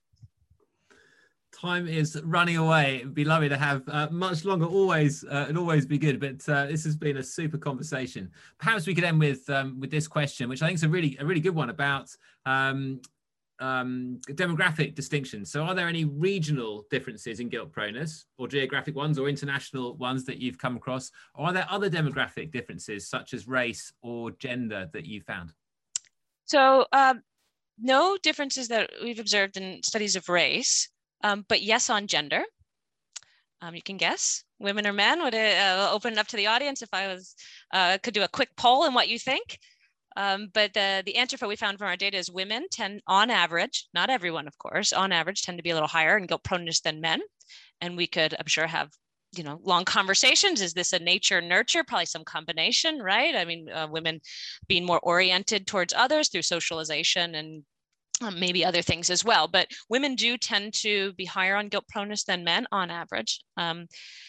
Time is running away. It'd be lovely to have uh, much longer, always uh, and always be good. But uh, this has been a super conversation. Perhaps we could end with um, with this question, which I think is a really a really good one, about um, um, demographic distinctions. So, are there any regional differences in guilt proneness, or geographic ones, or international ones that you've come across? Or are there other demographic differences, such as race or gender, that you found? So, um, no differences that we've observed in studies of race. Um, but yes, on gender. Um, you can guess, women or men? Would it uh, open it up to the audience if I was uh, could do a quick poll on what you think? Um, but the, the answer for what we found from our data is women tend, on average, not everyone, of course, on average tend to be a little higher in guilt proneness than men. And we could, I'm sure, have you know long conversations. Is this a nature nurture? Probably some combination, right? I mean, uh, women being more oriented towards others through socialization and Um, maybe other things as well, but women do tend to be higher on guilt proneness than men on average. Um,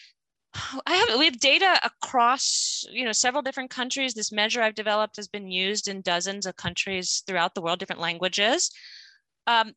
I have we have data across you know several different countries. This measure I've developed has been used in dozens of countries throughout the world, different languages. Um,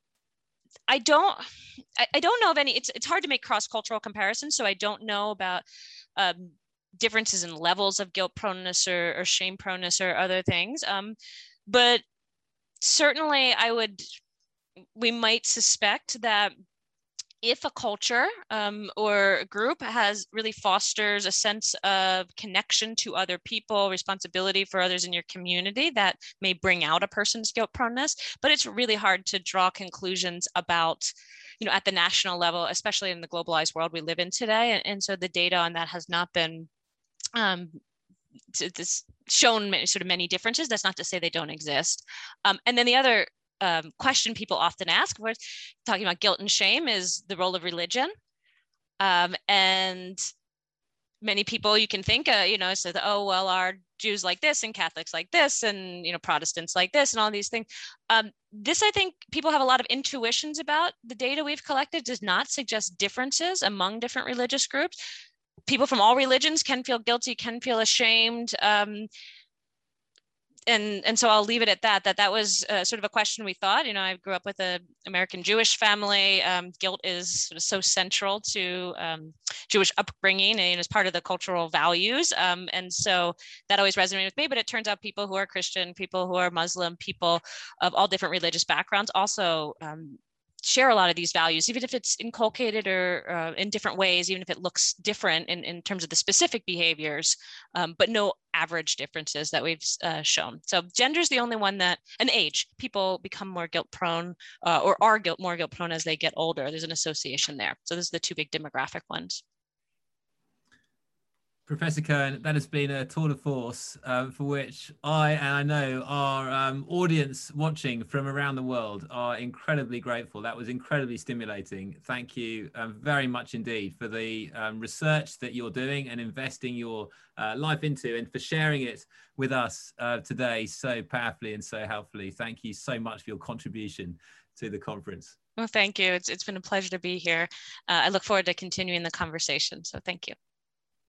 I don't I, I don't know of any. It's it's hard to make cross-cultural comparisons, so I don't know about um, differences in levels of guilt proneness or, or shame proneness or other things. Um, but certainly I would, we might suspect that if a culture um, or a group has really fosters a sense of connection to other people, responsibility for others in your community, that may bring out a person's guilt proneness. But it's really hard to draw conclusions about, you know, at the national level, especially in the globalized world we live in today. And, and so the data on that has not been um, it's shown many, sort of many differences. That's not to say they don't exist. Um, and then the other um, question people often ask, we're talking about guilt and shame, is the role of religion. Um, and many people you can think, uh, you know, so that, oh, well, are Jews like this and Catholics like this and, you know, Protestants like this and all these things. Um, this, I think people have a lot of intuitions about. The data we've collected does not suggest differences among different religious groups. People from all religions can feel guilty, can feel ashamed. Um, and, and so I'll leave it at that, that that was uh, sort of a question we thought. You know, I grew up with an American Jewish family. Um, guilt is sort of so central to um, Jewish upbringing and is part of the cultural values. Um, and so that always resonated with me, but it turns out people who are Christian, people who are Muslim, people of all different religious backgrounds also um, share a lot of these values, even if it's inculcated or uh, in different ways, even if it looks different in, in terms of the specific behaviors, um, but no average differences that we've uh, shown. So gender is the only one that, and age, people become more guilt prone uh, or are guilt more guilt prone as they get older. There's an association there. So those are the two big demographic ones. Professor Cohen, that has been a tour de force uh, for which I, and I know our um, audience watching from around the world are incredibly grateful. That was incredibly stimulating. Thank you um, very much indeed for the um, research that you're doing and investing your uh, life into, and for sharing it with us uh, today so powerfully and so helpfully. Thank you so much for your contribution to the conference. Well, thank you. It's, it's been a pleasure to be here. Uh, I look forward to continuing the conversation. So thank you.